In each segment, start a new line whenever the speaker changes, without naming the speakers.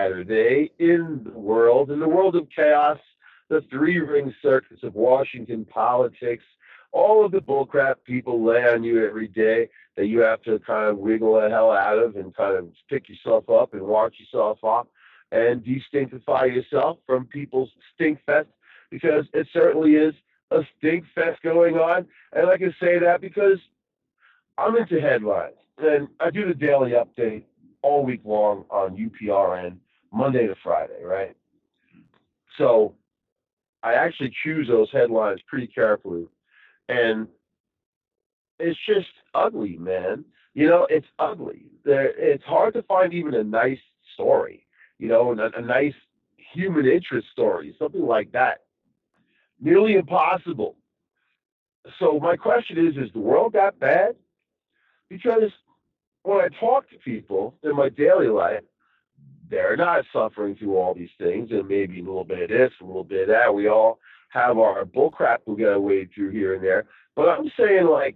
Saturday in the world of chaos, the three ring circus of Washington politics, all of the bullcrap people lay on you every day that you have to kind of wiggle the hell out of and kind of pick yourself up and watch yourself off and destinctify yourself from people's stink fest because it certainly is a stink fest going on. And I can say that because I'm into headlines, and I do the daily update all week long on UPRN, Monday to Friday, right? So I actually choose those headlines pretty carefully, and it's just ugly, man. It's ugly. It's hard to find even a nice story, a nice human interest story, something like that. Nearly impossible. So my question is the world that bad? Because when I talk to people in my daily life, they're not suffering through all these things, and maybe a little bit of this, a little bit of that. We all have our bullcrap we got to wade through here and there. But I'm saying, like,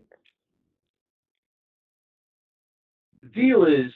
the deal is,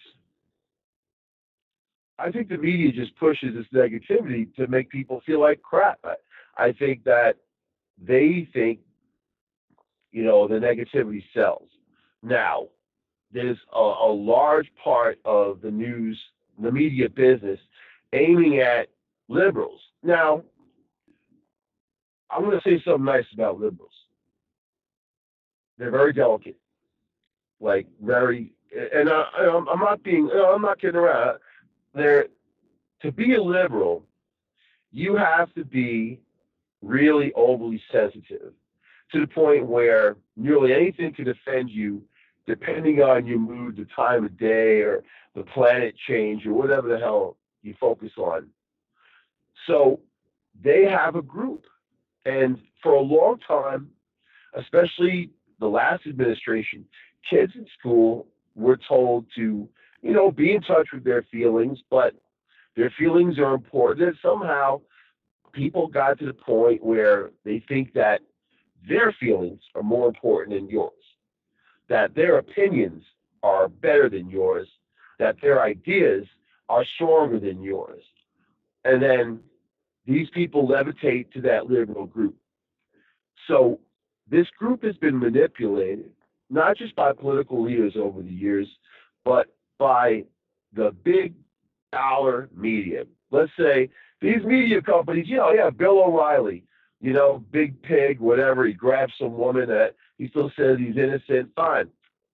I think the media just pushes this negativity to make people feel like crap. I think that they think, the negativity sells. Now, there's a large part of the media business, aiming at liberals. Now, I'm going to say something nice about liberals. They're very delicate, like very, and I'm not kidding around. They're To be a liberal, you have to be really overly sensitive to the point where nearly anything can offend you, depending on your mood, the time of day, or the planet change, or whatever the hell you focus on. So they have a group, and for a long time, especially the last administration, kids in school were told to, be in touch with their feelings, but their feelings are important. And somehow people got to the point where they think that their feelings are more important than yours, that their opinions are better than yours, that their ideas are stronger than yours. And then these people levitate to that liberal group. So this group has been manipulated, not just by political leaders over the years, but by the big dollar media. Let's say these media companies, yeah, Bill O'Reilly, big pig, whatever, he grabs some woman that he still says he's innocent, fine,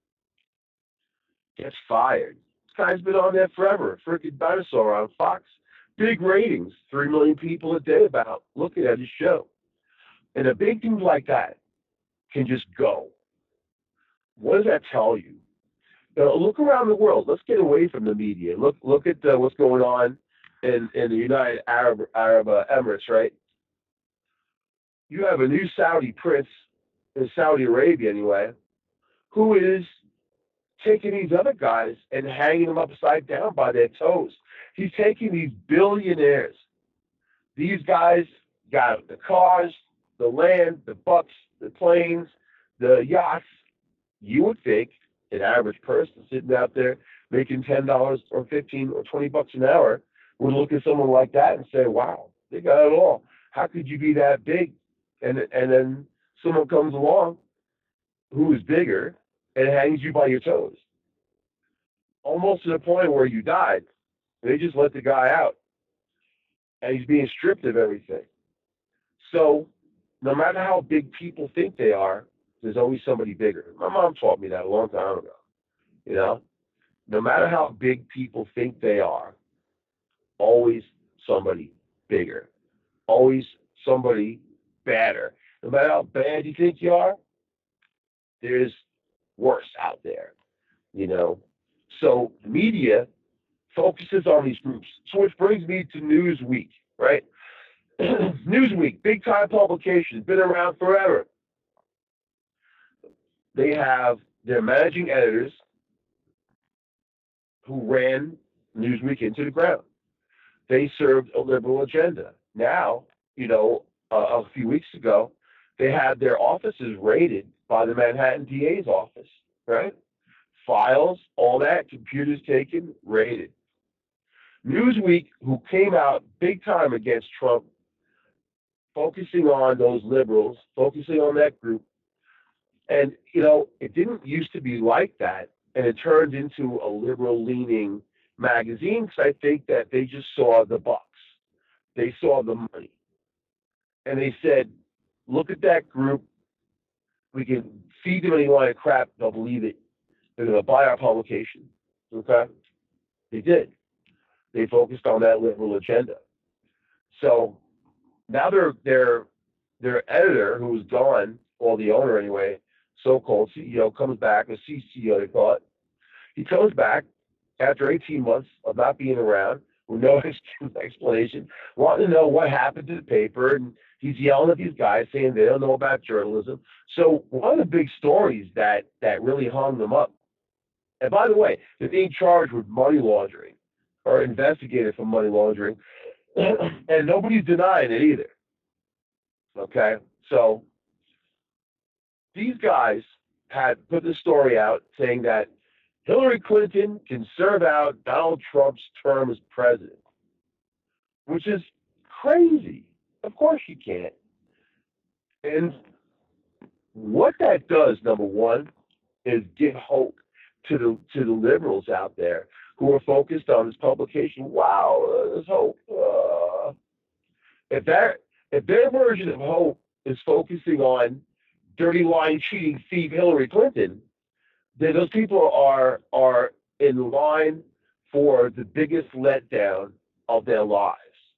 gets fired. This guy's been on there forever, a freaking dinosaur on Fox. Big ratings, 3 million people a day about looking at his show. And a big dude like that can just go. What does that tell you? Look around the world. Let's get away from the media. Look at what's going on in the United Arab Emirates, right? You have a new Saudi prince in Saudi Arabia, anyway, who is taking these other guys and hanging them upside down by their toes. He's taking these billionaires. These guys got the cars, the land, the bucks, the planes, the yachts. You would think an average person sitting out there making $10 or 15 or $20 an hour would look at someone like that and say, "Wow, they got it all. How could you be that big?" And then someone comes along who is bigger and hangs you by your toes, almost to the point where you died. They just let the guy out, and he's being stripped of everything. So, no matter how big people think they are, there's always somebody bigger. My mom taught me that a long time ago. You know, no matter how big people think they are, always somebody bigger, always somebody badder. No matter how bad you think you are, there's worse out there, you know. So the media focuses on these groups. So which brings me to Newsweek, right? Newsweek, big time publication, been around forever. They have their managing editors who ran Newsweek into the ground. They served a liberal agenda. Now, a few weeks ago, they had their offices raided by the Manhattan DA's office, right? Files, all that, computers taken, raided. Newsweek, who came out big time against Trump, focusing on those liberals, focusing on that group. And, it didn't used to be like that. And it turned into a liberal leaning magazine because I think that they just saw the bucks. They saw the money. And they said, look at that group. We can feed them any line of crap. They'll believe it. They're going to buy our publication. Okay? They did. They focused on that liberal agenda. So now their editor, who was gone, or the owner anyway, so-called CEO, comes back, a CCO they call it. He comes back after 18 months of not being around, with no explanation, wanting to know what happened to the paper, and he's yelling at these guys saying they don't know about journalism. So one of the big stories that really hung them up, and by the way, they're being charged with money laundering or investigated for money laundering, and nobody's denying it either. Okay, so these guys had put the story out saying that Hillary Clinton can serve out Donald Trump's term as president, which is crazy. Of course she can't. And what that does, number one, is give hope to the liberals out there who are focused on this publication. Wow, there's hope. If their version of hope is focusing on dirty, lying, cheating thief Hillary Clinton, then those people are in line for the biggest letdown of their lives.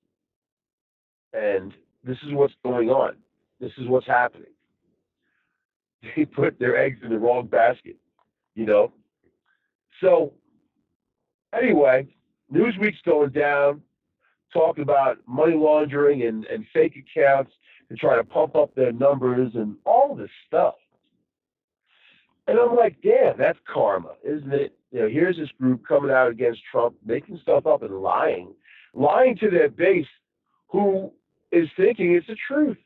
And this is what's going on. This is what's happening. They put their eggs in the wrong basket, you know. So anyway, Newsweek's going down, talking about money laundering and fake accounts to try to pump up their numbers and all this stuff. And I'm like, damn, that's karma, isn't it? Here's this group coming out against Trump, making stuff up and lying to their base who is thinking it's the truth.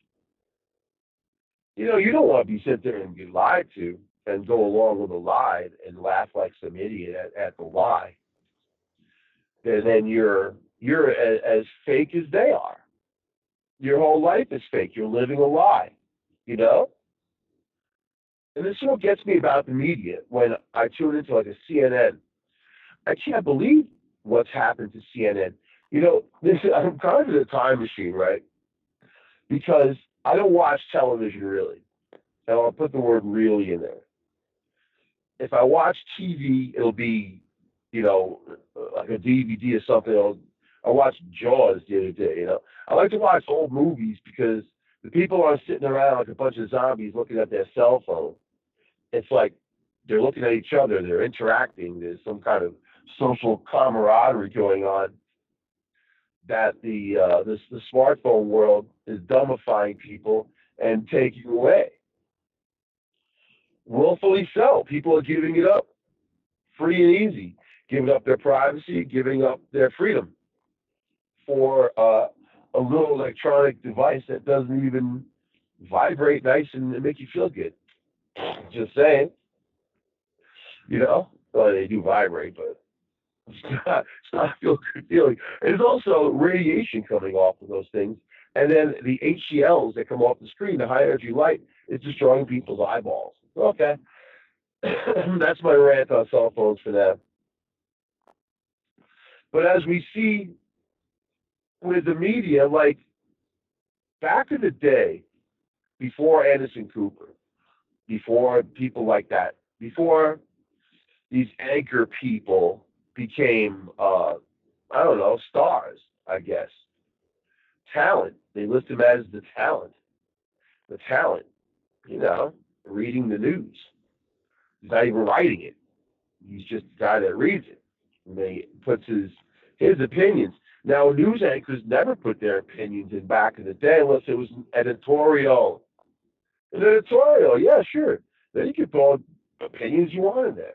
You don't want to be sitting there and get lied to and go along with a lie and laugh like some idiot at the lie. And then you're as fake as they are. Your whole life is fake. You're living a lie, you know? And this is what gets me about the media when I tune into like a CNN. I can't believe what's happened to CNN. I'm kind of in a time machine, right? Because I don't watch television really. And I'll put the word really in there. If I watch TV, it'll be, like a DVD or something. I watched Jaws the other day, I like to watch old movies because the people aren't sitting around like a bunch of zombies looking at their cell phone. It's like they're looking at each other, they're interacting, there's some kind of social camaraderie going on that the smartphone world is dumbifying people and taking away. Willfully so. People are giving it up free and easy, giving up their privacy, giving up their freedom for a little electronic device that doesn't even vibrate nice and make you feel good. Just saying, well, they do vibrate, but it's not a feel good feeling. There's also radiation coming off of those things, and then the HCLs that come off the screen, the high energy light, is destroying people's eyeballs. Okay, that's my rant on cell phones for now. But as we see with the media, like back in the day, before Anderson Cooper, before people like that, before these anchor people became, I don't know, stars, I guess. Talent. They list him as the talent. The talent, reading the news. He's not even writing it. He's just the guy that reads it. And he puts his opinions. Now, news anchors never put their opinions in back in the day unless it was an editorial. An editorial, yeah, sure. Then you could put all opinions you want in there.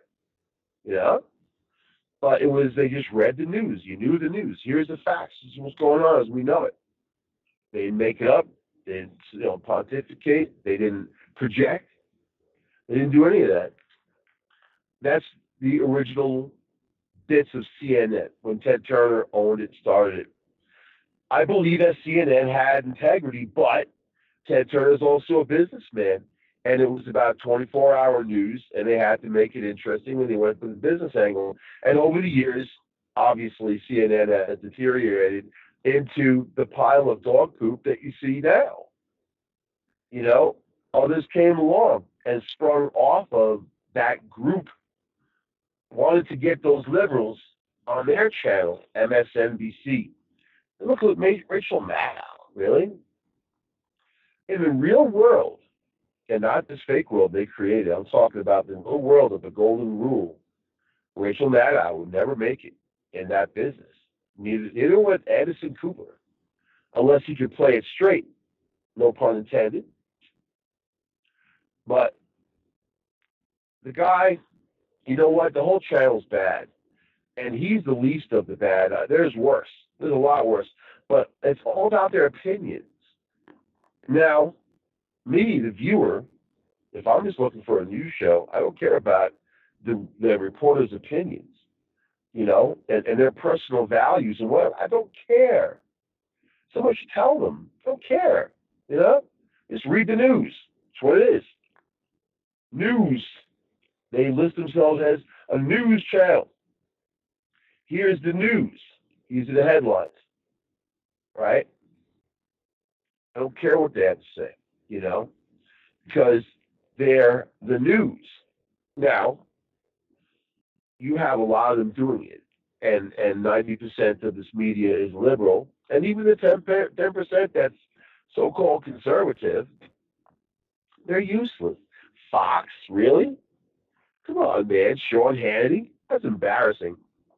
But they just read the news. You knew the news. Here's the facts. This is what's going on as we know it. They didn't make it up. They didn't pontificate. They didn't project. They didn't do any of that. That's the original bits of CNN when Ted Turner owned it, started it. I believe that CNN had integrity, but Ted Turner is also a businessman, and it was about 24-hour news, and they had to make it interesting when they went for the business angle. And over the years, obviously, CNN has deteriorated into the pile of dog poop that you see now. You know, others came along and sprung off of that group, wanted to get those liberals on their channel, MSNBC. And look at Rachel Maddow, really? In the real world, and not this fake world they created, I'm talking about the real world of the golden rule. Rachel Maddow would never make it in that business. Neither would Anderson Cooper, unless he could play it straight. No pun intended. But the guy, you know what? The whole channel's bad. And he's the least of the bad. There's worse. There's a lot worse. But it's all about their opinions. Now, me, the viewer, if I'm just looking for a news show, I don't care about the reporter's opinions, and their personal values and whatever. I don't care. Someone should tell them. I don't care. Just read the news. That's what it is. News. They list themselves as a news channel. Here's the news. These are the headlines. Right? I don't care what they have to say, because they're the news. Now, you have a lot of them doing it, and 90% of this media is liberal, and even the 10% that's so-called conservative, they're useless. Fox, really? Come on, man. Sean Hannity? That's embarrassing.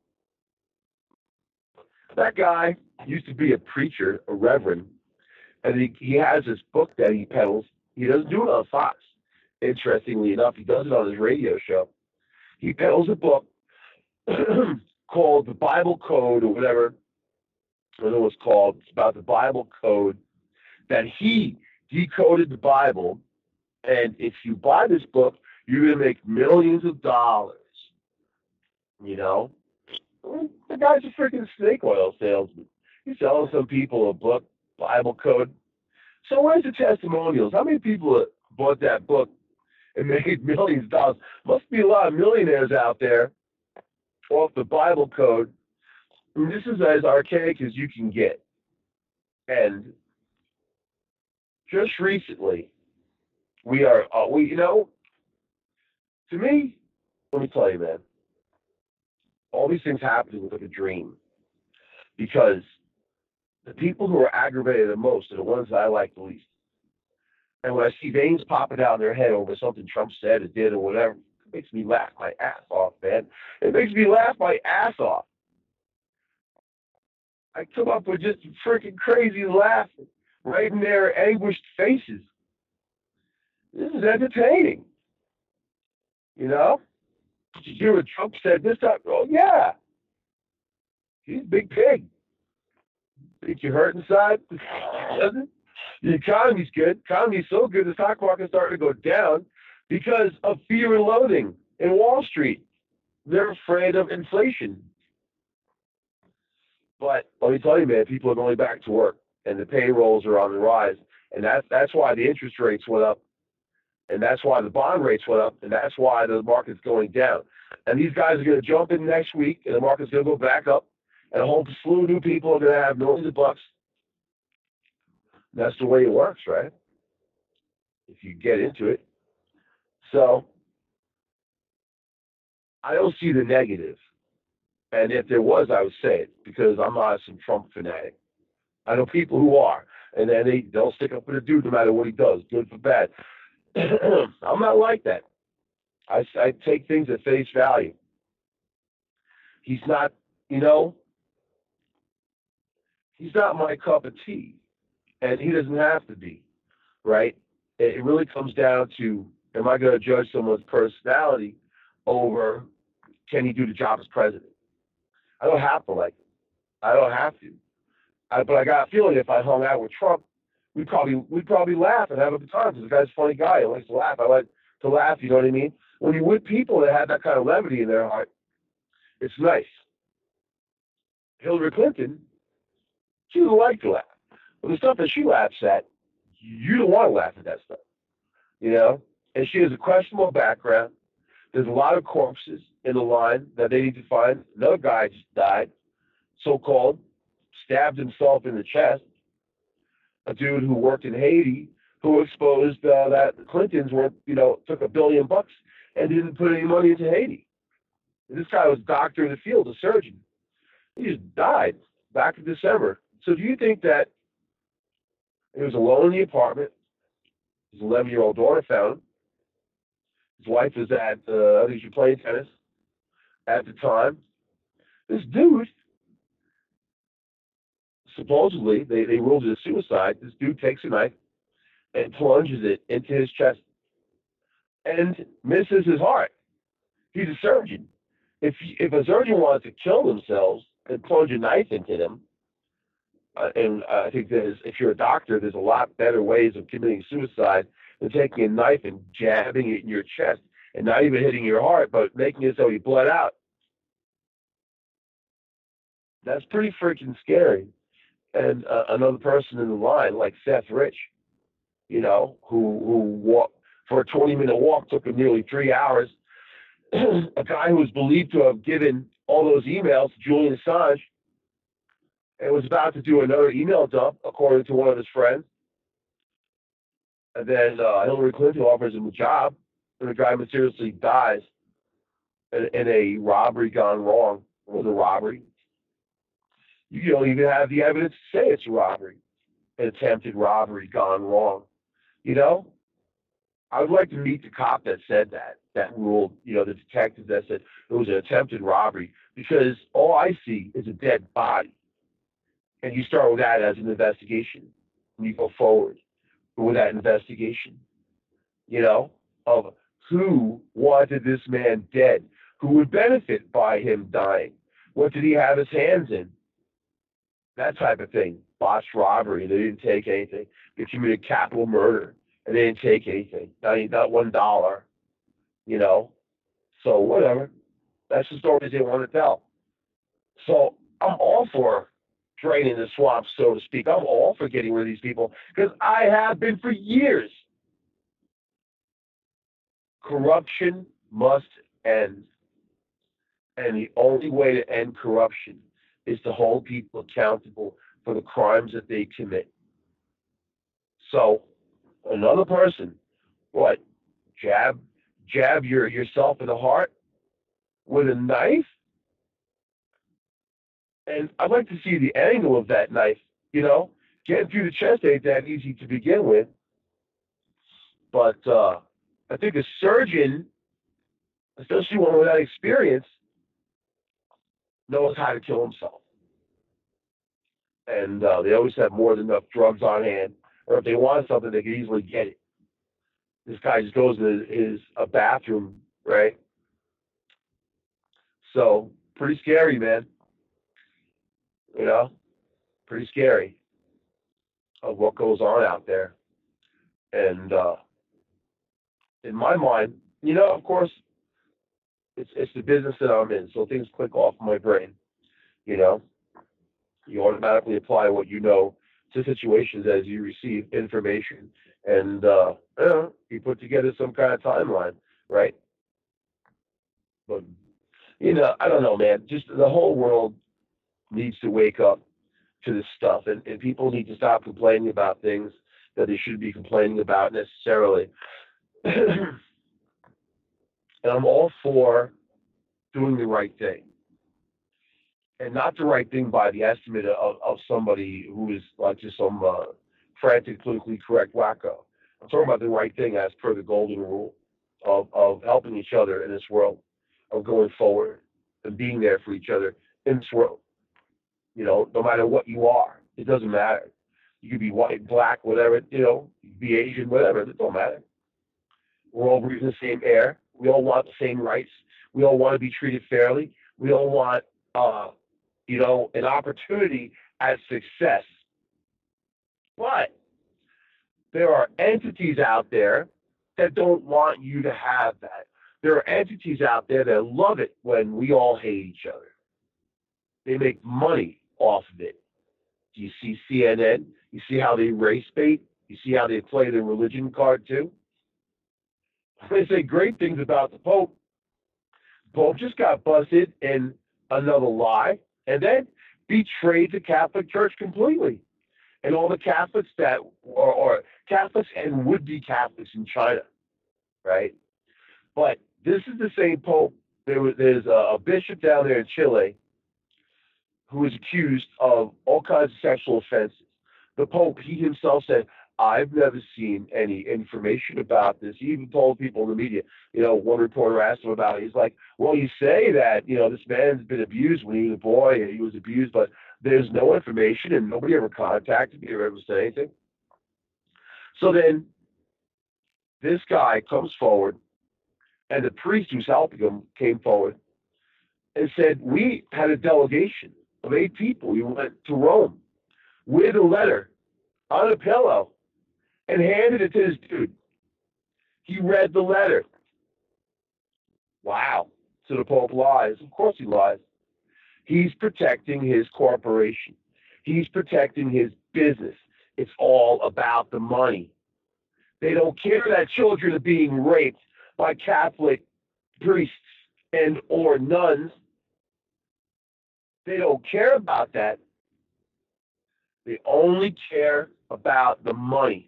That guy used to be a preacher, a reverend, and he has this book that he peddles. He doesn't do it on Fox. Interestingly enough, he does it on his radio show. He peddles a book called the Bible Code or whatever. I don't know what it's called. It's about the Bible Code, that he decoded the Bible, and if you buy this book, you're going to make millions of dollars. The guy's a freaking snake oil salesman. He's selling some people a book, Bible Code. So where's the testimonials? How many people bought that book and made millions of dollars? Must be a lot of millionaires out there off the Bible Code. I mean, this is as archaic as you can get. And just recently, to me, let me tell you, man, all these things happen with like a dream, because the people who are aggravated the most are the ones that I like the least. And when I see veins popping out of their head over something Trump said or did or whatever, it makes me laugh my ass off, man. It makes me laugh my ass off. I come up with just freaking crazy laughing right in their anguished faces. This is entertaining. Did you hear what Trump said this time? Oh, yeah. He's a big pig. Think you hurt inside? The economy's good. The economy's so good, the stock market's starting to go down because of fear and loathing in Wall Street. They're afraid of inflation. But let me tell you, man, people are going back to work, and the payrolls are on the rise, and that's why the interest rates went up, and that's why the bond rates went up, and that's why the market's going down. And these guys are going to jump in next week, and the market's going to go back up, and a whole slew of new people are going to have millions of bucks. That's the way it works, right? If you get into it. So I don't see the negative. And if there was, I would say it, because I'm not some Trump fanatic. I know people who are, and then they'll stick up for the dude no matter what he does, good for bad. I'm not like that. I take things at face value. He's not, he's not my cup of tea, and he doesn't have to be, right? It really comes down to, am I going to judge someone's personality over, can he do the job as president? I don't have to like him. I don't have to. But I got a feeling if I hung out with Trump, we'd probably laugh and have a good time, because the guy's a funny guy. He likes to laugh. I like to laugh, you know what I mean? When you're with people that have that kind of levity in their heart, It's nice. Hillary Clinton, she doesn't like to laugh. But the stuff that she laughs at, you don't want to laugh at that stuff, you know? And she has a questionable background. There's a lot of corpses in the line that they need to find. Another guy just died, so called, stabbed himself in the chest. A dude who worked in Haiti who exposed that the Clintons were, took $1 billion and didn't put any money into Haiti. And this guy was a doctor in the field, a surgeon. He just died back in December. So do you think that he was alone in the apartment? His 11-year-old daughter found him. His wife was at, I think she played tennis at the time. This dude, supposedly, they ruled it a suicide. This dude takes a knife and plunges it into his chest and misses his heart. He's a surgeon. If a surgeon wanted to kill themselves and plunge a knife into them, and I think if you're a doctor, there's a lot better ways of committing suicide than taking a knife and jabbing it in your chest and not even hitting your heart, but making it so you bled out. That's pretty freaking scary. And another person in the line, like Seth Rich, who walked for a 20-minute walk, took him nearly 3 hours. A guy who was believed to have given all those emails to Julian Assange and was about to do another email dump, according to one of his friends. And then Hillary Clinton offers him a job, and the guy mysteriously dies in a robbery gone wrong. It was a robbery. You don't even have the evidence to say it's a robbery, an attempted robbery gone wrong. I would like to meet the cop that said that ruled, the detective that said it was an attempted robbery, because all I see is a dead body. And you start with that as an investigation, and you go forward with that investigation, of who wanted this man dead, who would benefit by him dying, what did he have his hands in, that type of thing. Botched robbery, they didn't take anything. They committed capital murder, and they didn't take anything, not $1, So whatever. That's the stories they want to tell. So I'm all for draining the swamp, so to speak. I'm all for getting rid of these people, because I have been for years. Corruption must end. And the only way to end corruption is to hold people accountable for the crimes that they commit. So another person, what, jab yourself in the heart with a knife? And I'd like to see the angle of that knife, Getting through the chest ain't that easy to begin with. But I think a surgeon, especially one with that experience, knows how to kill himself. And they always have more than enough drugs on hand, or if they want something, they can easily get it. This guy just goes to a bathroom, right? So pretty scary, man. You know, pretty scary of what goes on out there. And in my mind, of course, it's the business that I'm in, so things click off my brain. You know, you automatically apply what you know to situations as you receive information, and you put together some kind of timeline, right? But I don't know, man. Just the whole world needs to wake up to this stuff, and people need to stop complaining about things that they shouldn't be complaining about necessarily. And I'm all for doing the right thing, and not the right thing by the estimate of somebody who is like just some frantic, politically correct wacko. I'm talking about the right thing as per the golden rule of helping each other in this world, of going forward and being there for each other in this world. No matter what you are, it doesn't matter. You could be white, black, whatever, you could be Asian, whatever, it don't matter. We're all breathing the same air. We all want the same rights. We all want to be treated fairly. We all want, an opportunity at success. But there are entities out there that don't want you to have that. There are entities out there that love it when we all hate each other. They make money off of it. Do you see CNN? You see how they race bait? You see how they play the religion card too? They say great things about the Pope. Pope just got busted in another lie and then betrayed the Catholic Church completely. And all the Catholics that or Catholics and would-be Catholics in China, right? But this is the same Pope. There's a bishop down there in Chile who is accused of all kinds of sexual offenses. The Pope, he himself said, I've never seen any information about this. He even told people in the media, one reporter asked him about it. He's like, well, you say that, this man's been abused when he was a boy and he was abused, but there's no information and nobody ever contacted me or ever said anything. So then this guy comes forward, and the priest who's helping him came forward and said, we had a delegation of 8 people. We went to Rome with a letter on a pillow and handed it to this dude. He read the letter. Wow. So the Pope lies. Of course he lies. He's protecting his corporation. He's protecting his business. It's all about the money. They don't care that children are being raped by Catholic priests and or nuns. They don't care about that. They only care about the money.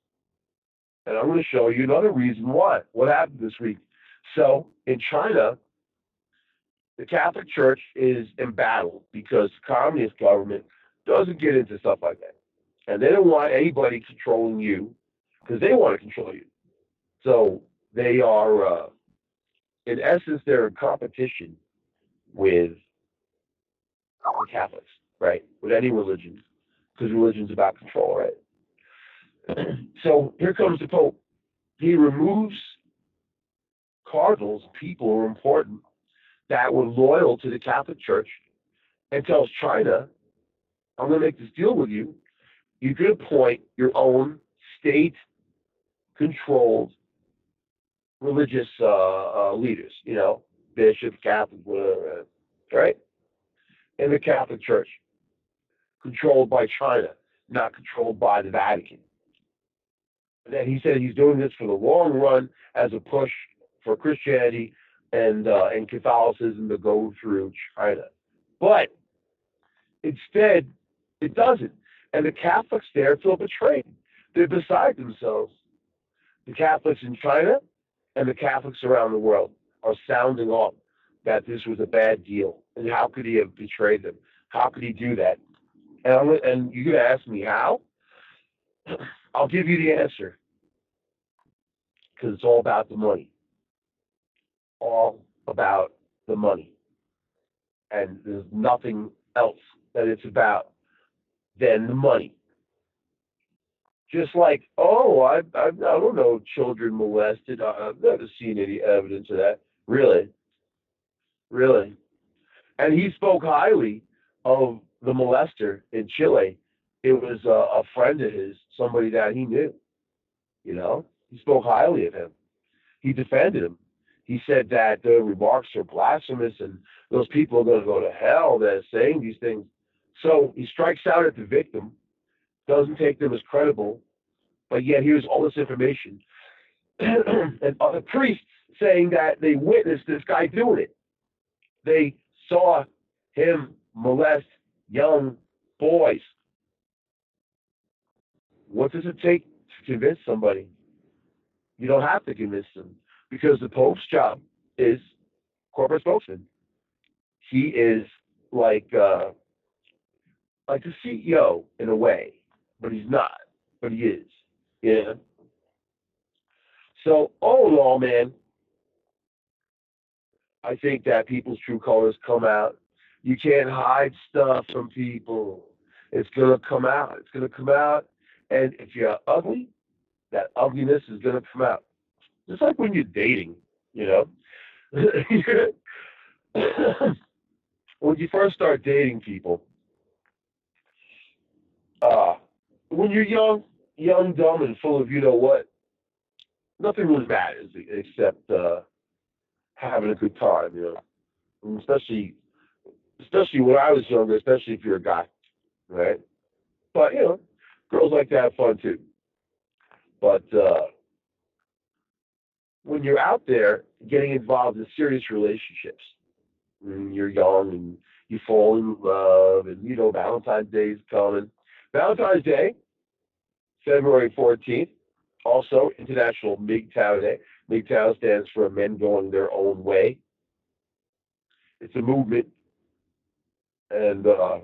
And I'm going to show you another reason why. What happened this week? So in China, the Catholic Church is embattled because the communist government doesn't get into stuff like that. And they don't want anybody controlling you because they want to control you. So they are, in essence, they're in competition with the Catholics, right? With any religion, because religion's about control, right? So here comes the Pope. He removes cardinals, people who are important, that were loyal to the Catholic Church, and tells China, I'm going to make this deal with you. You can appoint your own state-controlled religious leaders, bishops, Catholic, whatever, right? In the Catholic Church, controlled by China, not controlled by the Vatican. And then he said he's doing this for the long run as a push for Christianity and Catholicism to go through China. But instead, it doesn't. And the Catholics there feel betrayed. They're beside themselves. The Catholics in China and the Catholics around the world are sounding off that this was a bad deal. And how could he have betrayed them? How could he do that? And you're going to ask me how? I'll give you the answer. Because it's all about the money. All about the money. And there's nothing else that it's about than the money. Just like, I don't know, children molested. I've never seen any evidence of that. Really? Really? And he spoke highly of the molester in Chile. It was a friend of his, somebody that he knew. He spoke highly of him. He defended him. He said that the remarks are blasphemous and those people are going to go to hell that are saying these things. So he strikes out at the victim, doesn't take them as credible, but yet here's all this information. And other priests saying that they witnessed this guy doing it. They saw him molest young boys. What does it take to convince somebody? You don't have to convince them because the Pope's job is corporate spokesman. He is like the CEO in a way, but he's not. But he is. Yeah. So all in all, man, I think that people's true colors come out. You can't hide stuff from people. It's gonna come out. It's gonna come out. And if you're ugly, that ugliness is gonna come out. Just like when you're dating, when you first start dating people, when you're young, dumb, and full of you know what, nothing really matters except having a good time, And especially when I was younger, especially if you're a guy, right? But girls like to have fun too. But when you're out there getting involved in serious relationships, when you're young and you fall in love, and Valentine's Day is coming. Valentine's Day, February 14th, also International MGTOW Day. MGTOW stands for Men Going Their Own Way. It's a movement, and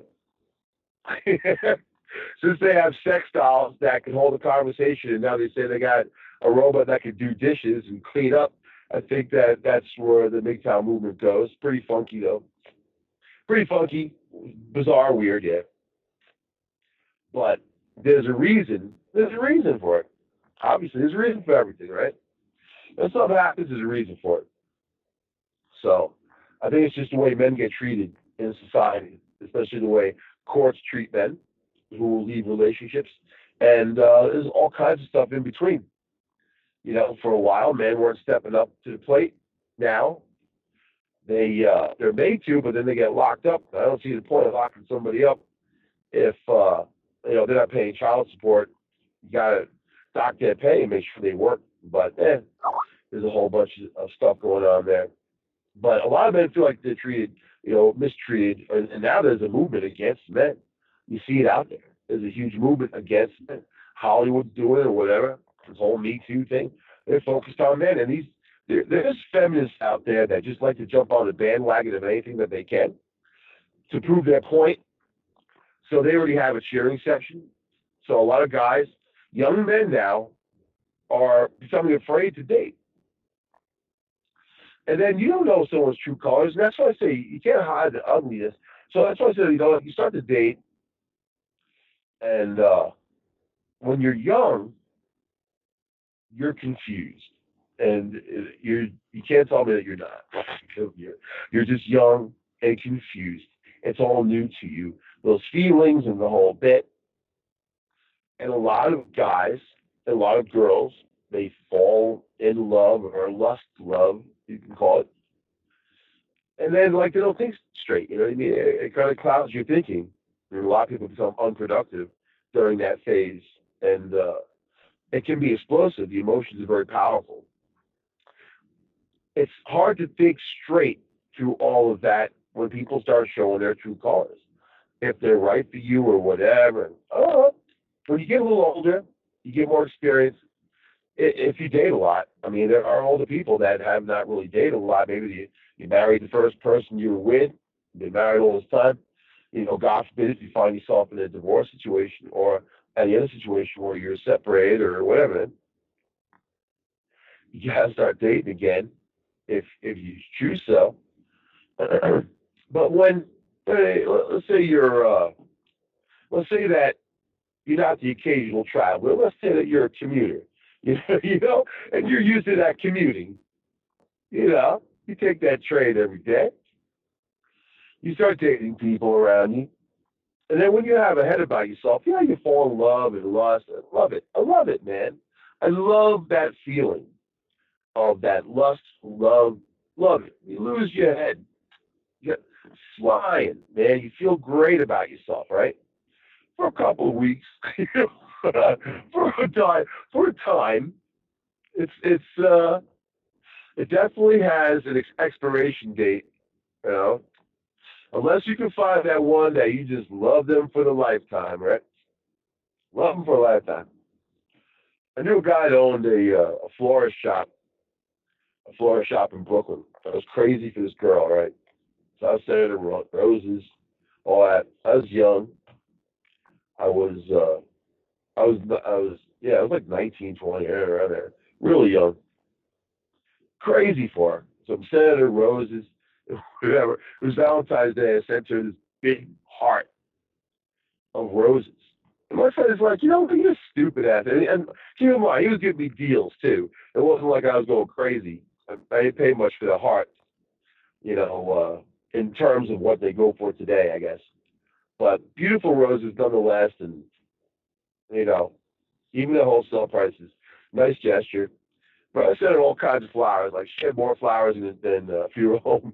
since they have sex dolls that can hold a conversation, and now they say they got a robot that can do dishes and clean up, I think that's where the MGTOW movement goes. Pretty funky though. Pretty funky, bizarre, weird, yeah. But there's a reason. There's a reason for it. Obviously, there's a reason for everything, right? When something happens, there's a reason for it. So I think it's just the way men get treated in society, especially the way courts treat men who leave relationships. And there's all kinds of stuff in between. For a while, men weren't stepping up to the plate. Now they're made to, but then they get locked up. I don't see the point of locking somebody up if they're not paying child support. You got to dock their pay and make sure they work. But there's a whole bunch of stuff going on there. But a lot of men feel like they're treated, mistreated, and now there's a movement against men. You see it out there. There's a huge movement against men. Hollywood's doing it or whatever. This whole Me Too thing. They're focused on men, and there's feminists out there that just like to jump on the bandwagon of anything that they can to prove their point. So they already have a cheering section. So a lot of guys, young men now, are becoming afraid to date. And then you don't know someone's true colors. And that's why I say you can't hide the ugliness. So that's why I said, if you start to date, and when you're young, you're confused. And you can't tell me that you're not. You're just young and confused. It's all new to you. Those feelings and the whole bit. And a lot of guys, a lot of girls, they fall in love or lust love, you can call it. And then, like, they don't think straight. You know what I mean? It kind of clouds your thinking. And a lot of people become unproductive during that phase. And it can be explosive. The emotions are very powerful. It's hard to think straight through all of that when people start showing their true colors. If they're right for you or whatever. Oh, when you get a little older, you get more experience. If you date a lot, I mean, there are older people that have not really dated a lot. Maybe you married the first person you were with, been married all this time. God forbid if you find yourself in a divorce situation or any other situation where you're separated or whatever, you gotta start dating again if you choose so. But when let's say let's say that you're not the occasional traveler. Let's say that you're a commuter, and you're used to that commuting. You take that train every day. You start dating people around you, and then when you have a head about yourself, you fall in love and lust. I love it. I love it, man. I love that feeling of that lust, love, love it. You lose your head. You're flying, man. You feel great about yourself, right? For a couple of weeks, for a time, it's it definitely has an expiration date, you know. Unless you can find that one that you just love them for the lifetime, right? Love them for a lifetime. I knew a guy that owned a florist shop in Brooklyn. I was crazy for this girl, right? So I was sending her roses, all that. I was young. I was, yeah, I was like 19, 20, around there. Really young. Crazy for her. So I'm sending her roses, whatever. It was Valentine's Day. I sent her this big heart of roses. And my friend is like, you're stupid ass. And keep in mind, he was giving me deals too. It wasn't like I was going crazy. I didn't pay much for the heart, in terms of what they go for today, I guess. But beautiful roses nonetheless, and, even the wholesale prices. Nice gesture. But I sent her all kinds of flowers. Like she had more flowers than funeral home.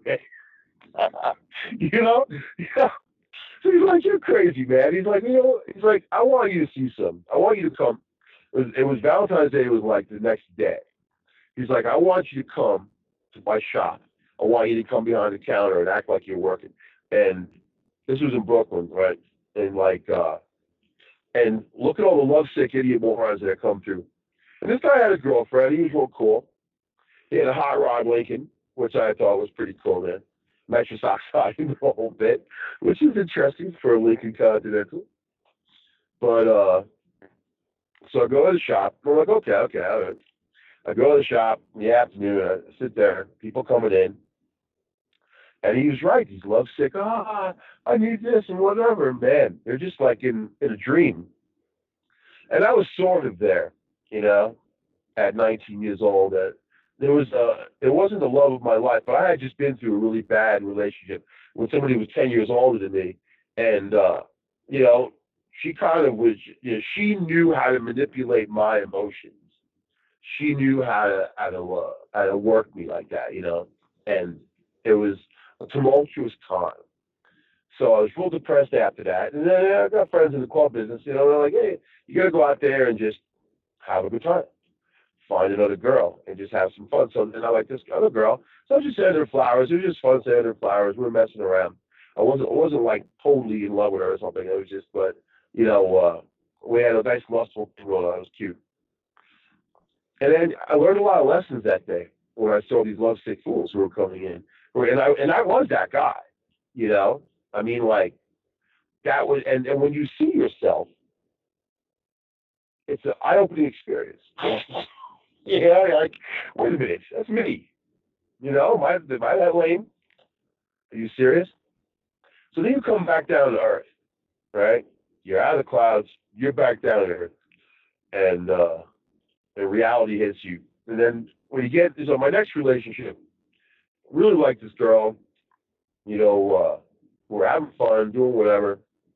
you know, yeah. So he's like, "You're crazy, man." He's like, he's like, "I want you to see some. I want you to come." It was Valentine's Day. It was like the next day. He's like, "I want you to come to my shop. I want you to come behind the counter and act like you're working." And this was in Brooklyn, right? And like, and look at all the lovesick idiot morons that come through. And this guy had a girlfriend. He was real cool. He had a hot rod Lincoln, which I thought was pretty cool, man. Nitrous oxide the whole bit, which is interesting for a Lincoln Continental. But so I go to the shop. I'm like, okay, okay, all right. I go to the shop in the afternoon. I sit there, people coming in, and he was right. He's lovesick. Ah, I need this and whatever. Man, they're just like in a dream. And I was sort of there, you know, at 19 years old. That it wasn't the love of my life, but I had just been through a really bad relationship with somebody who was 10 years older than me, and you know, she kind of was. She knew how to manipulate my emotions. She knew how to work me like that, and it was a tumultuous time. So I was real depressed after that, and then I got friends in the club business. They're like, "Hey, you got to go out there and just have a good time, find another girl, and just have some fun." So then I like this other girl, so I just sent her flowers. It was just fun sending her flowers. We were messing around. I wasn't like totally in love with her or something. It was just, but we had a nice lustful thing going on. It was cute. And then I learned a lot of lessons that day when I saw these lovesick fools who were coming in. And I was that guy, you know. I mean, like that was, and when you see yourself, it's an eye-opening experience. Like, wait a minute, that's me. Am I that lame? Are you serious? So then you come back down to earth, right? You're out of the clouds, you're back down to earth, and reality hits you. And then when you get so my next relationship, really like this girl, you know, we're having fun, doing whatever.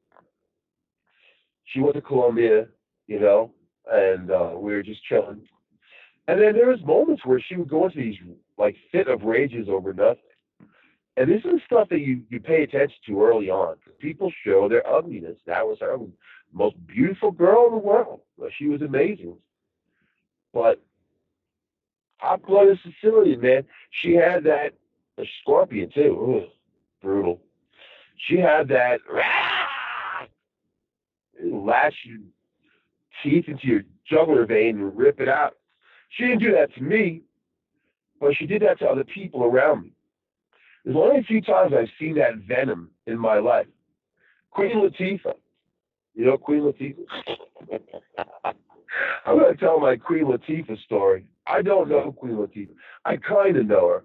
She went to Columbia, and we were just chilling. And then there was moments where she would go into these like fit of rages over nothing. And this is stuff that you pay attention to early on. People show their ugliness. That was her most beautiful girl in the world. She was amazing. But hot blooded Sicilian, man. She had that a scorpion too. Ugh, brutal. She had that lash your teeth into your jugular vein and rip it out. She didn't do that to me, but she did that to other people around me. There's only a few times I've seen that venom in my life. Queen Latifah. You know Queen Latifah? I'm going to tell my Queen Latifah story. I don't know Queen Latifah. I kind of know her.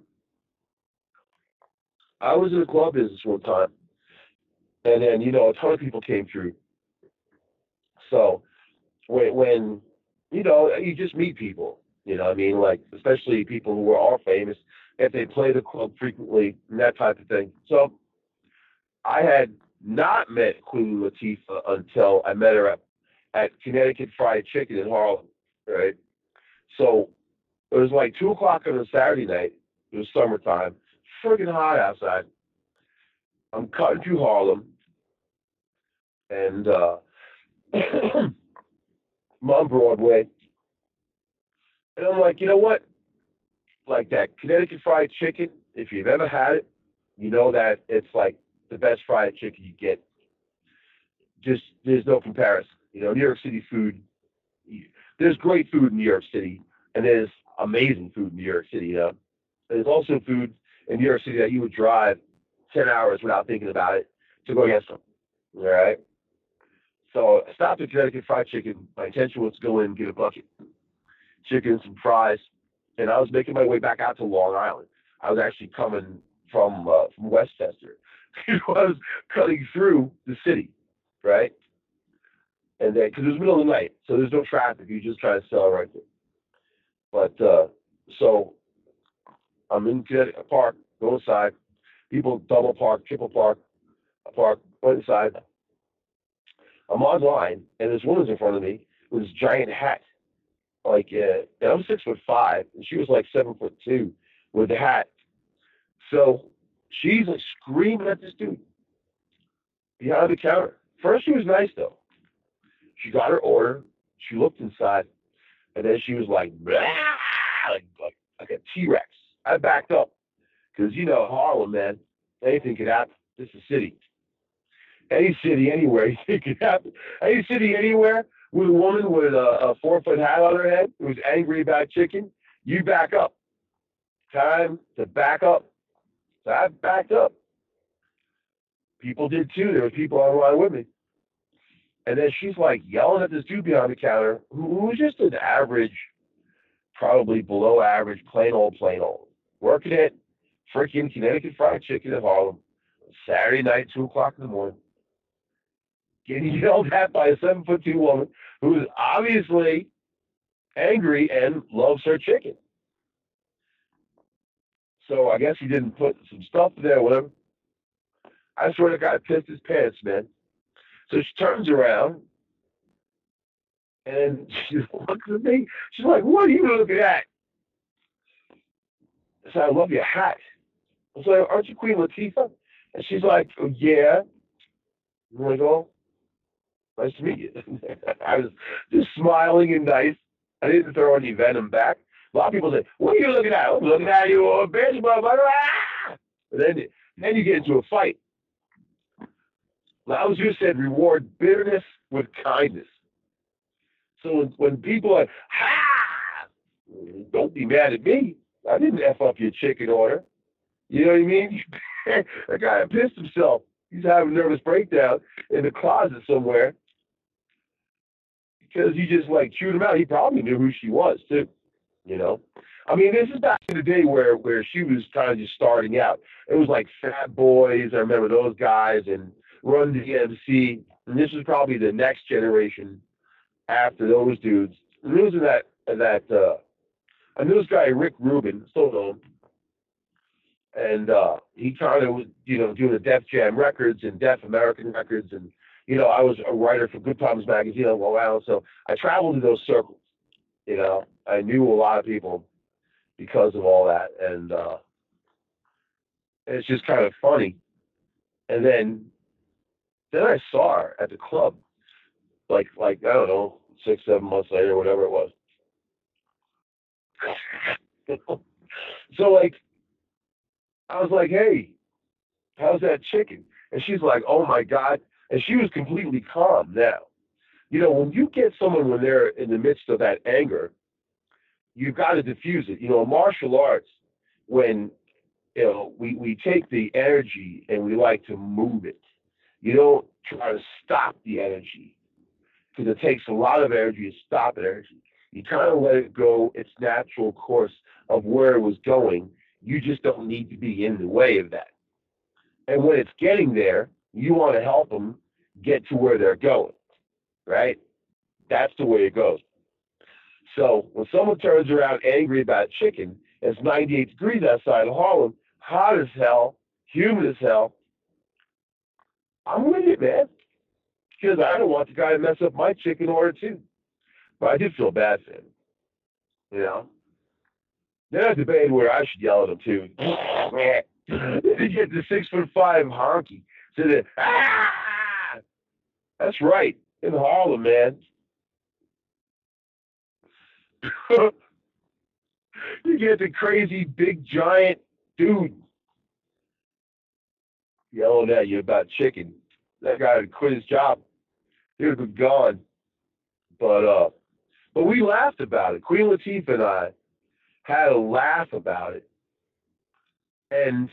I was in the club business one time, and then, a ton of people came through. So when you just meet people, what I mean, like especially people who are famous, if they play the club frequently and that type of thing. So I had not met Queen Latifah until I met her at Connecticut Fried Chicken in Harlem, right? So it was like 2 o'clock on a Saturday night. It was summertime, friggin' hot outside. I'm cutting through Harlem, and I'm on Broadway, and I'm like, you know what? Like that Connecticut Fried Chicken. If you've ever had it, you know that it's like the best fried chicken you get. Just there's no comparison. New York City food. There's great food in New York City, and there's amazing food in New York City. There's also food in New York City that you would drive 10 hours without thinking about it to go get some. All right. So I stopped at Connecticut Fried Chicken. My intention was to go in and get a bucket, chicken, some fries, and I was making my way back out to Long Island. I was actually coming from Westchester. I was cutting through the city, right? And then because it was middle of the night, so there's no traffic. You just try to sell right there. But so I'm in Connecticut Park, go inside. People double park, triple park, park, go inside. I'm online, and this woman's in front of me with this giant hat. And I'm 6'5", and she was like 7'2" with the hat. So she's like screaming at this dude behind the counter. First, she was nice though. She got her order. She looked inside, and then she was like, "Blah," like a T Rex. I backed up because Harlem, man, anything could happen. This is a city. Any city, anywhere, anything could happen. Any city, anywhere, with a woman with a 4-foot hat on her head who's angry about chicken, you back up. Time to back up. So I backed up. People did too. There were people online with me. And then she's like yelling at this dude behind the counter who was just an average, probably below average, plain old. Working at freaking Connecticut Fried Chicken in Harlem, Saturday night, 2 o'clock in the morning, getting yelled at by a 7'2" woman who is obviously angry and loves her chicken. So I guess he didn't put some stuff in there, whatever. I swear the guy pissed his pants, man. So she turns around and she looks at me. She's like, "What are you looking at?" I said, "I love your hat." I was like, "Aren't you Queen Latifah?" And she's like, "Oh, yeah." I'm like, "Oh, nice to meet you." I was just smiling and nice. I didn't throw any venom back. A lot of people say, "What are you looking at?" "I'm looking at you, old bitch, motherfucker." Ah! And then you get into a fight. Lao Tzu said, "Reward bitterness with kindness." So when people are, "Ha! Don't be mad at me. I didn't F up your chicken order." You know what I mean? That guy pissed himself. He's having a nervous breakdown in the closet somewhere because he just like chewed him out. He probably knew who she was too. You know, I mean, this is back in the day where she was kind of just starting out. It was like Fat Boys. I remember those guys and Run DMC. And this was probably the next generation after those dudes. And there was that I knew this guy Rick Rubin, still know him, and he kind of was doing the Def Jam records and Def American records, and I was a writer for Good Times magazine on Long Island, so I traveled in those circles. I knew a lot of people because of all that, and it's just kind of funny. And then I saw her at the club, like I don't know, 6 7 months later, whatever it was. So like I was like, "Hey, how's that chicken?" And she's like, "Oh my God." And she was completely calm now. When you get someone when they're in the midst of that anger, you've got to diffuse it. In martial arts, when we take the energy and we like to move it. You don't try to stop the energy because it takes a lot of energy to stop energy. You kind of let it go its natural course of where it was going. You just don't need to be in the way of that. And when it's getting there, you want to help them get to where they're going, right? That's the way it goes. So when someone turns around angry about chicken, and it's 98 degrees outside of Harlem, hot as hell, humid as hell, I'm with it, man, because I don't want the guy to mess up my chicken order too. But I did feel bad for him, you know. Then I debated where I should yell at him too. To get the 6'5" honky. So that that's right in Harlem, man. You get the crazy big giant dude yelling at you about chicken. That guy would quit his job. He would have been gone. But we laughed about it. Queen Latifah and I had a laugh about it. And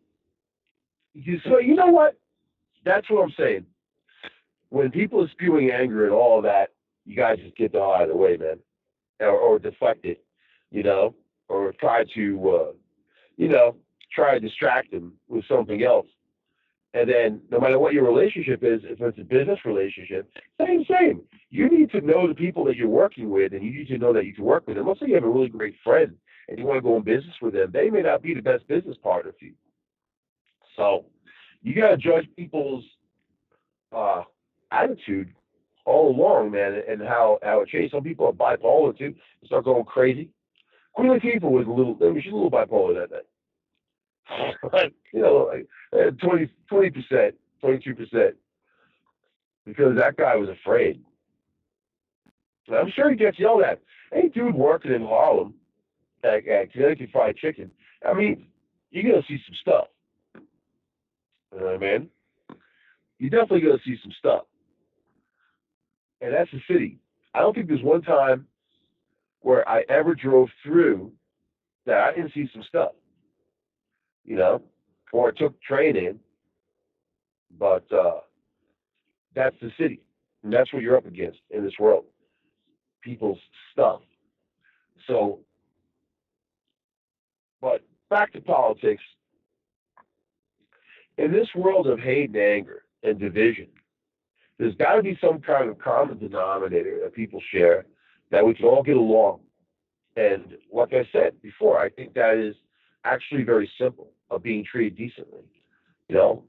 so you know what? That's what I'm saying. When people are spewing anger and all of that, you guys just get the hell out of the way, man, or deflect it, you know, or you know, try to distract them with something else. And then, no matter what your relationship is, if it's a business relationship, same. You need to know the people that you're working with, and you need to know that you can work with them. Let's say you have a really great friend and you want to go in business with them. They may not be the best business partner for you. So you got to judge people's uh, attitude all along, man, and how it changed. Some people are bipolar too, start going crazy. Queen Latifah was a little, I mean, she's a little bipolar that day. But, you know, like 20%, 22%, because that guy was afraid. And I'm sure he gets yelled at. Hey, dude, working in Harlem at Connecticut Fried Chicken. I mean, you're gonna see some stuff. You know what I mean? You're definitely gonna see some stuff, and that's the city. I don't think there's one time where I ever drove through that I didn't see some stuff. You know, or took train in, but that's the city, and that's what you're up against in this world. People's stuff. So, but back to politics. In this world of hate and anger and division, there's got to be some kind of common denominator that people share that we can all get along. And like I said before, I think that is actually very simple of being treated decently. You know,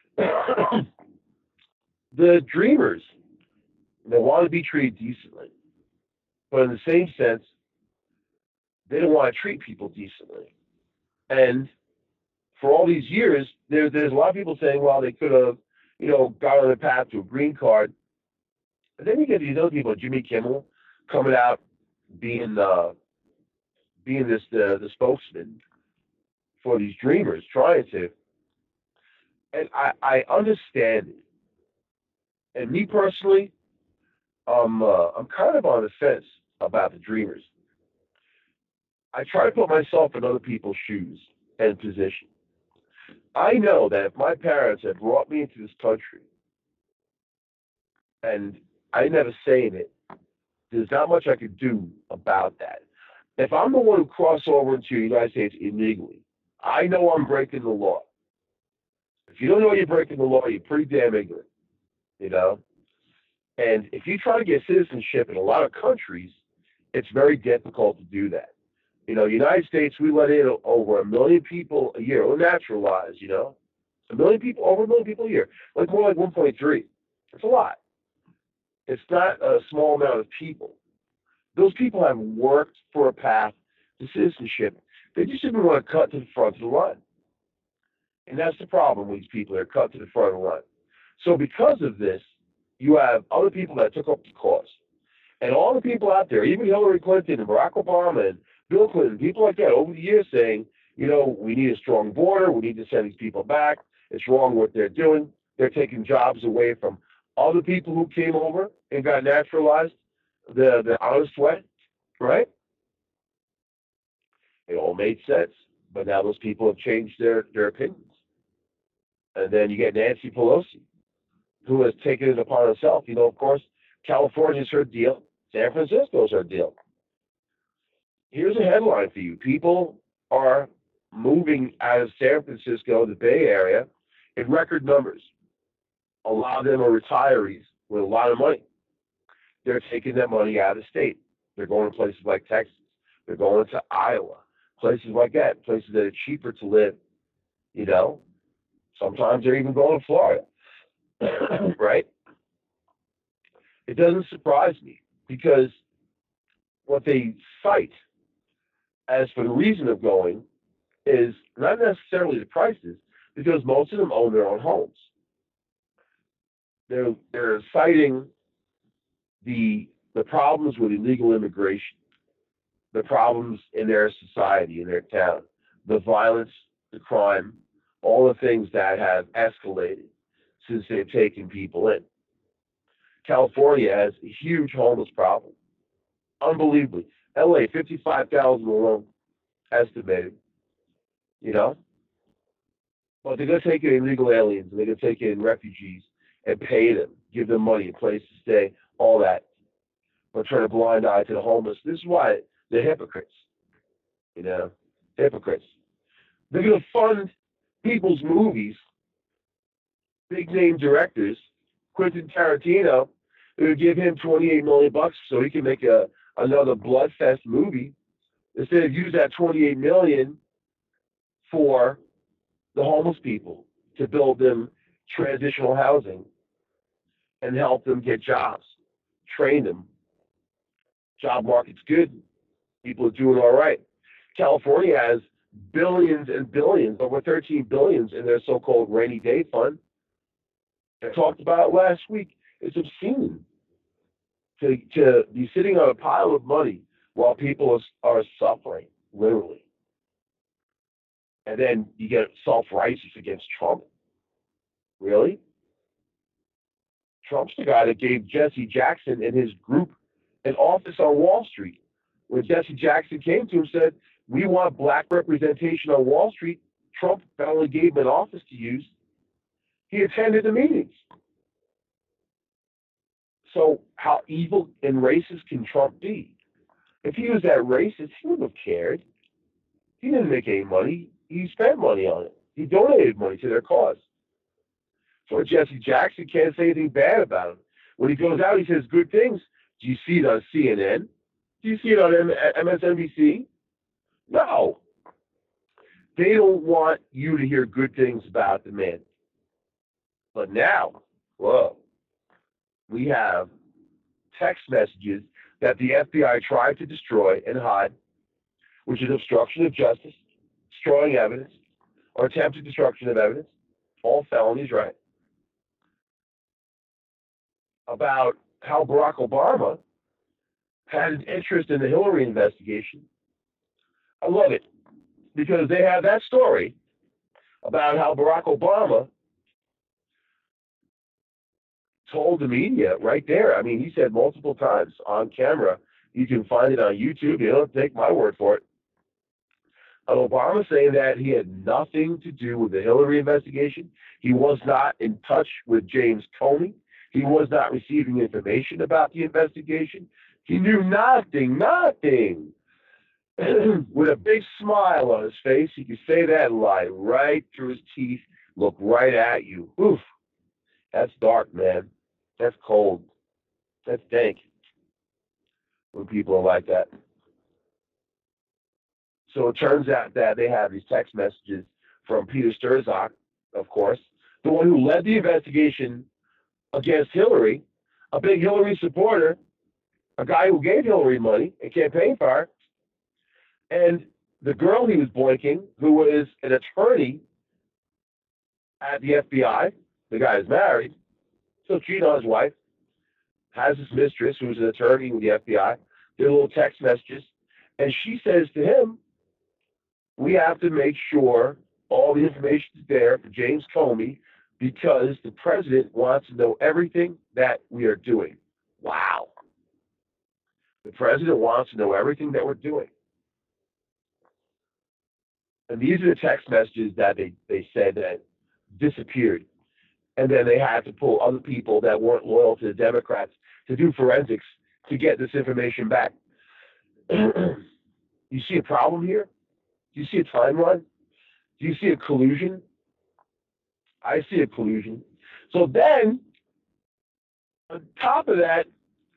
the dreamers, they want to be treated decently, but in the same sense, they don't want to treat people decently. And for all these years, there's a lot of people saying, well, they could have, got on the path to a green card. And then you get these other people, Jimmy Kimmel, coming out being this the spokesman for these dreamers, trying to. And I understand it. And me personally, I'm kind of on the fence about the dreamers. I try to put myself in other people's shoes and position. I know that if my parents had brought me into this country and I never saying it, there's not much I could do about that. If I'm the one who crossed over into the United States illegally, I know I'm breaking the law. If you don't know you're breaking the law, you're pretty damn ignorant, you know? And if you try to get citizenship in a lot of countries, it's very difficult to do that. United States, we let in over 1 million people a year, or naturalized, 1 million people, over 1 million people a year, like more like 1.3. It's a lot. It's not a small amount of people. Those people have worked for a path to citizenship. They just didn't want to cut to the front of the line. And that's the problem with these people. They're cut to the front of the line. So because of this, you have other people that took up the cause. And all the people out there, even Hillary Clinton and Barack Obama and Bill Clinton, people like that over the years saying, we need a strong border. We need to send these people back. It's wrong what they're doing. They're taking jobs away from other people who came over and got naturalized the honest way, right? It all made sense. But now those people have changed their opinions. And then you get Nancy Pelosi, who has taken it upon herself. Of course, California's her deal. San Francisco's her deal. Here's a headline for you. People are moving out of San Francisco, the Bay Area, in record numbers. A lot of them are retirees with a lot of money. They're taking that money out of the state. They're going to places like Texas. They're going to Iowa, places like that, places that are cheaper to live. Sometimes they're even going to Florida, right? It doesn't surprise me because what they cite as for the reason of going is not necessarily the prices, because most of them own their own homes. They're citing the problems with illegal immigration, the problems in their society, in their town, the violence, the crime, all the things that have escalated since they've taken people in. California has a huge homeless problem. Unbelievably. LA, 55,000 alone, estimated, you know? But they're going to take in illegal aliens, and they're going to take in refugees and pay them, give them money, a place to stay, all that, but turn a blind eye to the homeless. This is why they're hypocrites, hypocrites. They're going to fund people's movies, big name directors, Quentin Tarantino. They're going to give him 28 million bucks so he can make another Bloodfest movie instead of use that 28 million for the homeless people to build them transitional housing and help them get jobs. train them. Job market's good. People are doing all right. California has billions and billions, over 13 billions in their so-called rainy day fund. I talked about it last week. It's obscene to be sitting on a pile of money while people are suffering, literally. And then you get self-righteous against Trump. Really? Trump's the guy that gave Jesse Jackson and his group an office on Wall Street. When Jesse Jackson came to him and said, "We want black representation on Wall Street," Trump finally gave him an office to use. He attended the meetings. So how evil and racist can Trump be? If he was that racist, he wouldn't have cared. He didn't make any money. He spent money on it. He donated money to their cause. So Jesse Jackson can't say anything bad about him. When he goes out, he says good things. Do you see it on CNN? Do you see it on MSNBC? No. They don't want you to hear good things about the man. But now, whoa, we have text messages that the FBI tried to destroy and hide, which is obstruction of justice, destroying evidence, or attempted destruction of evidence, all felonies, right? About how Barack Obama had an interest in the Hillary investigation. I love it because they have that story about how Barack Obama told the media right there. I mean, he said multiple times on camera. You can find it on YouTube. You don't take my word for it. And Obama saying that he had nothing to do with the Hillary investigation. He was not in touch with James Comey. He was not receiving information about the investigation. He knew nothing. With a big smile on his face, he could say that and lie right through his teeth, look right at you. Oof, that's dark, man. That's cold. That's dank when people are like that. So it turns out that they have these text messages from Peter Strzok, of course, the one who led the investigation against Hillary, a big Hillary supporter, a guy who gave Hillary money and campaigned for her, and the girl he was boinking, who was an attorney at the FBI. The guy is married, so cheating on his wife, has his mistress who's an attorney with the FBI. They're little text messages, and she says to him, "We have to make sure all the information is there for James Comey because the president wants to know everything that we are doing." Wow. The president wants to know everything that we're doing. And these are the text messages that they said that disappeared. And then they had to pull other people that weren't loyal to the Democrats to do forensics to get this information back. You see a problem here? Do you see a timeline? Do you see a collusion? I see a collusion. So then, on top of that,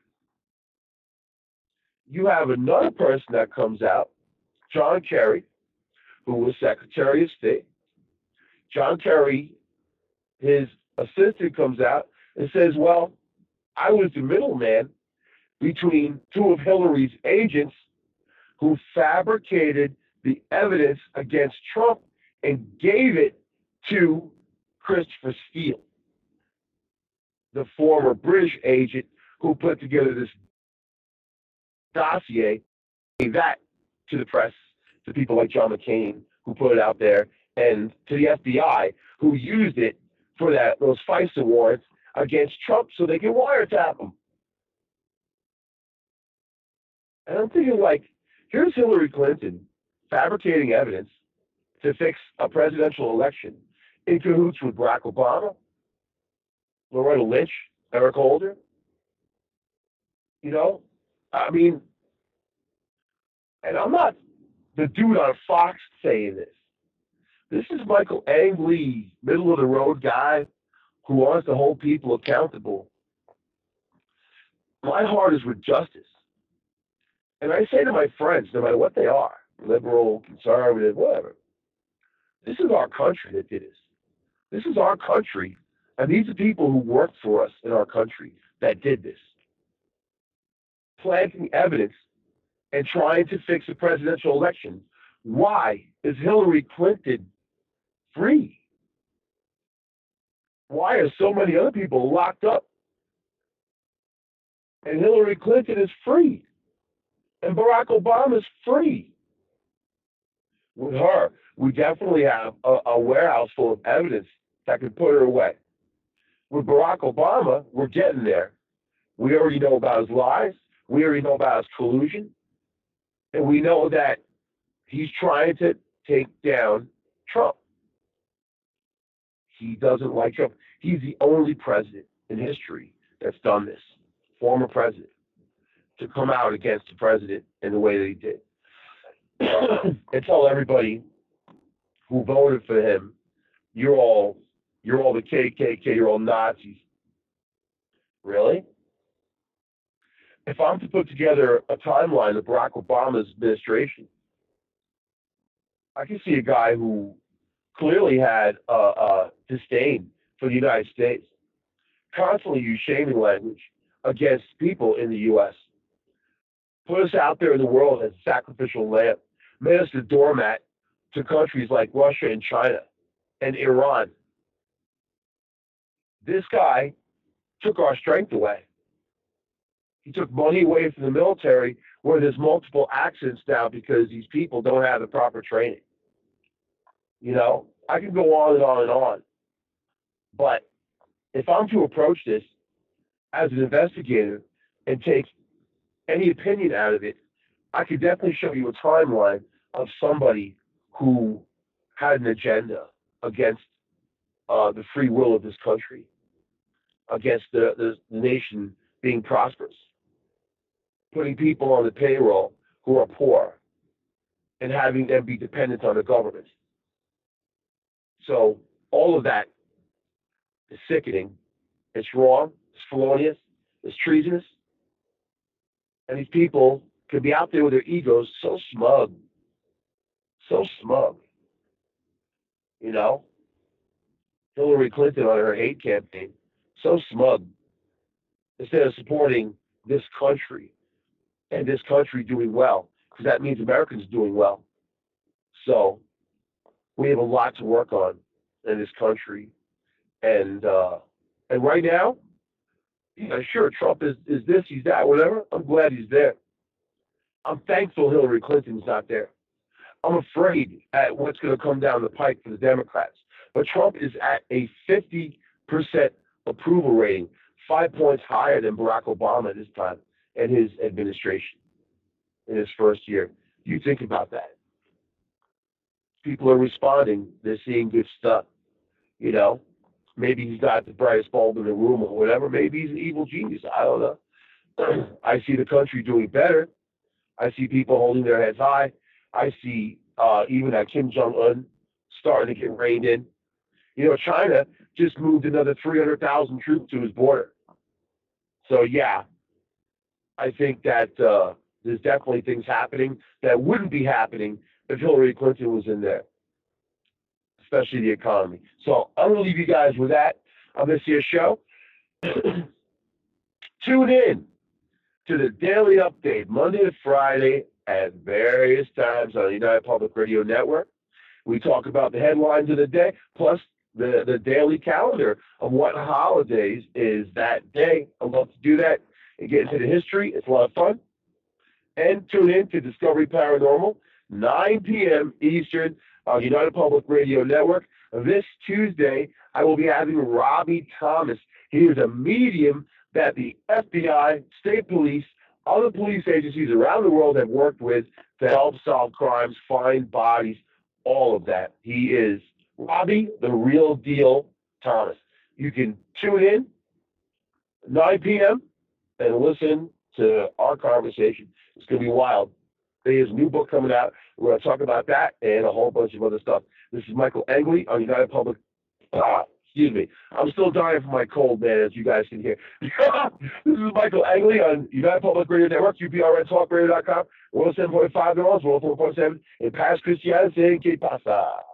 you have another person that comes out, John Kerry, who was Secretary of State. John Kerry, his assistant, comes out and says, "Well, I was the middleman between two of Hillary's agents who fabricated the evidence against Trump and gave it to Christopher Steele, the former British agent who put together this dossier, gave that to the press, to people like John McCain who put it out there, and to the FBI who used it for those FISA warrants against Trump so they can wiretap him." And I'm thinking, like, here's Hillary Clinton fabricating evidence to fix a presidential election in cahoots with Barack Obama, Loretta Lynch, Eric Holder. You know, I mean, and I'm not the dude on Fox saying this. This is Michael Angley, middle of the road guy who wants to hold people accountable. My heart is with justice. And I say to my friends, no matter what they are, liberal, conservative, whatever, this is our country that did this. This is our country, and these are people who worked for us in our country that did this. planting evidence and trying to fix a presidential election. Why is Hillary Clinton free? Why are so many other people locked up and Hillary Clinton is free and Barack Obama is free? With her, we definitely have a warehouse full of evidence that could put her away. With Barack Obama, we're getting there. We already know about his lies. We already know about his collusion. And we know that he's trying to take down Trump. He doesn't like Trump. He's the only president in history that's done this, former president, to come out against the president in the way that he did. And tell everybody who voted for him, you're all the KKK, you're all Nazis. Really? If I'm to put together a timeline of Barack Obama's administration, I can see a guy who clearly had a disdain for the United States, constantly used shaming language against people in the U.S., put us out there in the world as a sacrificial lamb, made us the doormat to countries like Russia and China and Iran. This guy took our strength away. He took money away from the military where there's multiple accidents now because these people don't have the proper training. You know, I can go on and on and on. But if I'm to approach this as an investigator and take any opinion out of it, I could definitely show you a timeline of somebody who had an agenda against the free will of this country, against the nation being prosperous, putting people on the payroll who are poor and having them be dependent on the government. So all of that is sickening. It's wrong. It's felonious. It's treasonous. And these people could be out there with their egos so smug. So smug. You know? Hillary Clinton on her hate campaign. So smug. Instead of supporting this country and this country doing well, because that means Americans doing well. So we have a lot to work on in this country. And right now, yeah, sure, Trump is this, he's that, whatever. I'm glad he's there. I'm thankful Hillary Clinton's not there. I'm afraid at what's going to come down the pike for the Democrats. But Trump is at a 50% approval rating, 5 points higher than Barack Obama this time and his administration in his first year. You think about that. People are responding. They're seeing good stuff. You know, maybe he's not the brightest bulb in the room or whatever. Maybe he's an evil genius. I don't know. I see the country doing better. I see people holding their heads high. I see even that Kim Jong-un starting to get reined in. You know, China just moved another 300,000 troops to his border. So, yeah, I think that there's definitely things happening that wouldn't be happening if Hillary Clinton was in there, especially the economy. So I'm going to leave you guys with that on this year's show. Tune in to the Daily Update, Monday to Friday at various times on the United Public Radio Network. We talk about the headlines of the day, plus the daily calendar of what holidays is that day. I love to do that and get into the history. It's a lot of fun. And tune in to Discovery Paranormal, 9 p.m. Eastern on United Public Radio Network. This Tuesday, I will be having Robbie Thomas. He is a medium that the FBI, state police, other police agencies around the world have worked with to help solve crimes, find bodies, all of that. He is Robbie, the real deal Thomas. You can tune in 9 p.m. and listen to our conversation. It's going to be wild. There's a new book coming out. We're going to talk about that and a whole bunch of other stuff. This is Michael Engley on United Public. Excuse me. I'm still dying from my cold, man, as you guys can hear. This is Michael Engley on United Public Radio Network, UPRNTalkRadio.com, 107.5 North, 104.7 in Paris, Christianity, and ¿Qué pasa?